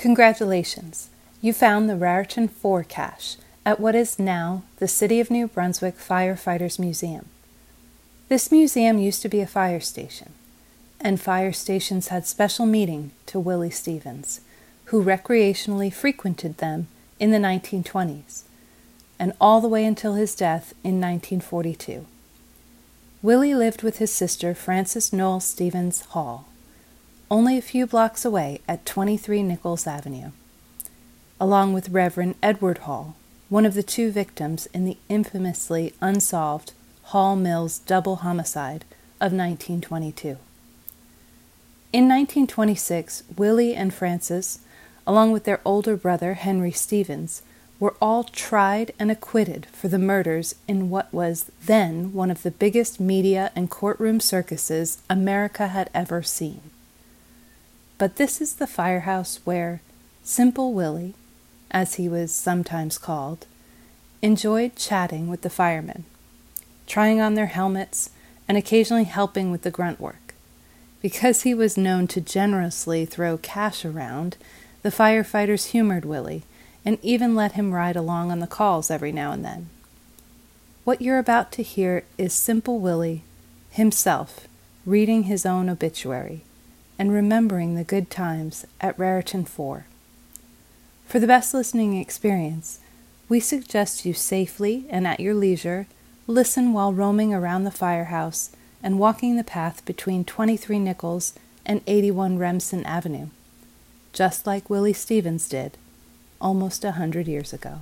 Congratulations! You found the Raritan 4 cache at what is now the City of New Brunswick Firefighters Museum. This museum used to be a fire station, and fire stations had special meaning to Willie Stevens, who recreationally frequented them in the 1920s, and all the way until his death in 1942. Willie lived with his sister Frances Noel Stevens Hall, only a few blocks away at 23 Nichols Avenue, along with Reverend Edward Hall, one of the two victims in the infamously unsolved Hall Mills double homicide of 1922. In 1926, Willie and Frances, along with their older brother Henry Stevens, were all tried and acquitted for the murders in what was then one of the biggest media and courtroom circuses America had ever seen. But this is the firehouse where Simple Willie, as he was sometimes called, enjoyed chatting with the firemen, trying on their helmets, and occasionally helping with the grunt work. Because he was known to generously throw cash around, the firefighters humored Willie and even let him ride along on the calls every now and then. What you're about to hear is Simple Willie himself reading his own obituary and remembering the good times at Raritan 4. For the best listening experience, we suggest you safely and at your leisure listen while roaming around the firehouse and walking the path between 23 Nichols and 81 Remsen Avenue, just like Willie Stevens did almost 100 years ago.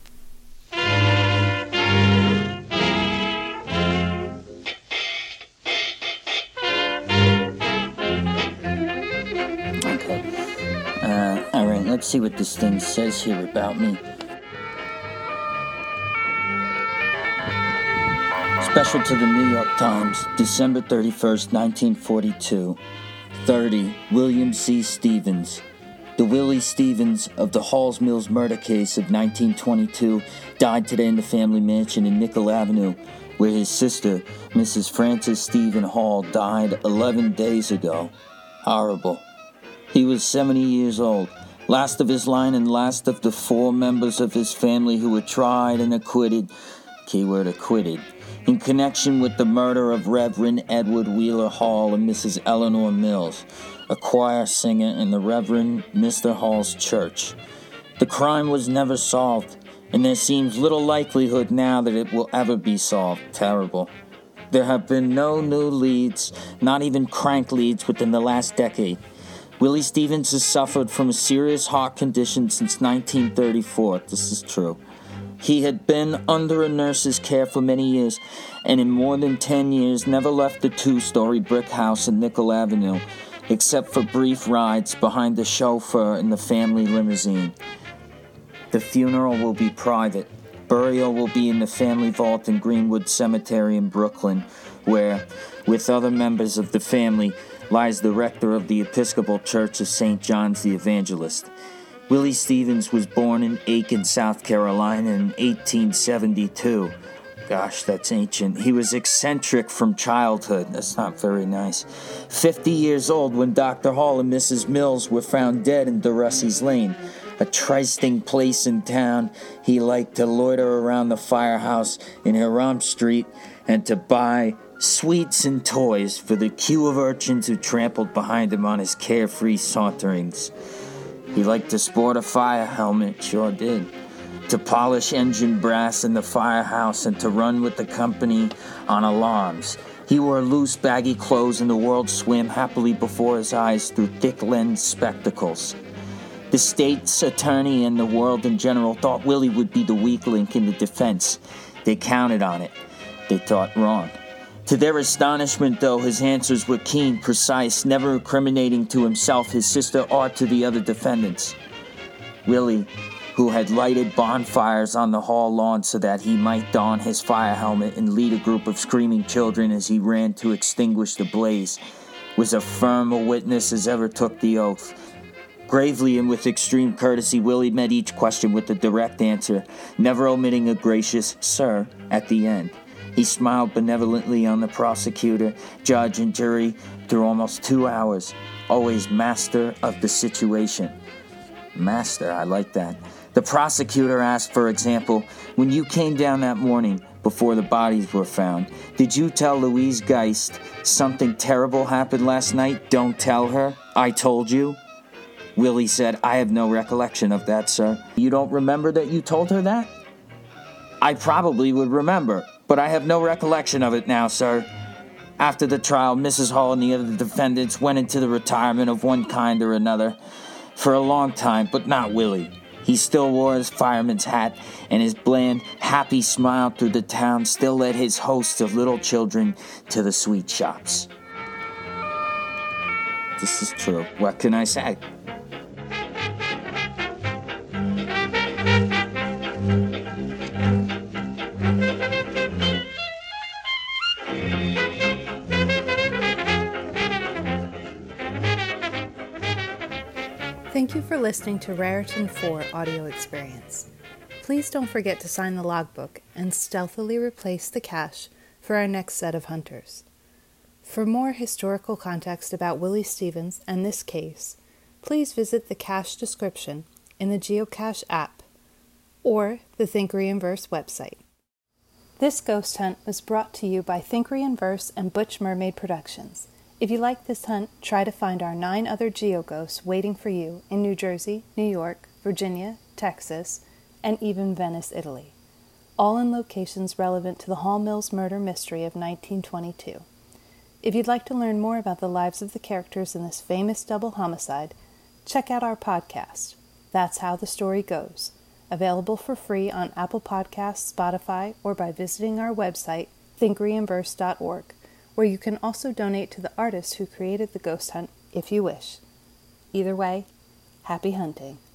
All right, let's see what this thing says here about me. Special to the New York Times, December 31st, 1942. 30, William C. Stevens. The Willie Stevens of the Halls Mills murder case of 1922 died today in the family mansion in Nickel Avenue, where his sister, Mrs. Frances Stephen Hall, died 11 days ago. Horrible. He was 70 years old, last of his line and last of the 4 members of his family who were tried and acquitted, keyword acquitted, in connection with the murder of Reverend Edward Wheeler Hall and Mrs. Eleanor Mills, a choir singer in the Reverend Mr. Hall's church. The crime was never solved, and there seems little likelihood now that it will ever be solved. Terrible. There have been no new leads, not even crank leads within the last decade. Willie Stevens has suffered from a serious heart condition since 1934. This is true. He had been under a nurse's care for many years, and in more than 10 years never left the 2-story brick house in Nickel Avenue, except for brief rides behind the chauffeur in the family limousine. The funeral will be private. Burial will be in the family vault in Greenwood Cemetery in Brooklyn, where, with other members of the family, lies the rector of the Episcopal Church of St. John's the Evangelist. Willie Stevens was born in Aiken, South Carolina in 1872. Gosh, that's ancient. He was eccentric from childhood. That's not very nice. 50 years old when Dr. Hall and Mrs. Mills were found dead in DeRussey's Lane, a trysting place in town. He liked to loiter around the firehouse in Hiram Street and to buy sweets and toys for the queue of urchins who trampled behind him on his carefree saunterings. He liked to sport a fire helmet, sure did, to polish engine brass in the firehouse and to run with the company on alarms. He wore loose, baggy clothes and the world swam happily before his eyes through thick-lensed spectacles. The state's attorney and the world in general thought Willie would be the weak link in the defense. They counted on it. They thought wrong. To their astonishment, though, his answers were keen, precise, never incriminating to himself, his sister, or to the other defendants. Willie, who had lighted bonfires on the hall lawn so that he might don his fire helmet and lead a group of screaming children as he ran to extinguish the blaze, was as firm a witness as ever took the oath. Gravely and with extreme courtesy, Willie met each question with a direct answer, never omitting a gracious "sir" at the end. He smiled benevolently on the prosecutor, judge, and jury through almost 2 hours, always master of the situation. Master, I like that. The prosecutor asked, for example, when you came down that morning before the bodies were found, did you tell Louise Geist something terrible happened last night? Don't tell her. I told you. Willie said, I have no recollection of that, sir. You don't remember that you told her that? I probably would remember, but I have no recollection of it now, sir. After the trial, Mrs. Hall and the other defendants went into the retirement of one kind or another for a long time, but not Willie. He still wore his fireman's hat, and his bland, happy smile through the town still led his host of little children to the sweet shops. This is true. What can I say? Thank you for listening to Raritan 4 audio experience. Please don't forget to sign the logbook and stealthily replace the cache for our next set of hunters. For more historical context about Willie Stevens and this case, please visit the cache description in the Geocache app or the Think Reimverse website. This ghost hunt was brought to you by Think Reimverse and Butch Mermaid Productions. If you like this hunt, try to find our 9 other geo-ghosts waiting for you in New Jersey, New York, Virginia, Texas, and even Venice, Italy, all in locations relevant to the Hall Mills murder mystery of 1922. If you'd like to learn more about the lives of the characters in this famous double homicide, check out our podcast, That's How the Story Goes, available for free on Apple Podcasts, Spotify, or by visiting our website, thinkreimverse.org, where you can also donate to the artist who created the ghost hunt if you wish. Either way, happy hunting.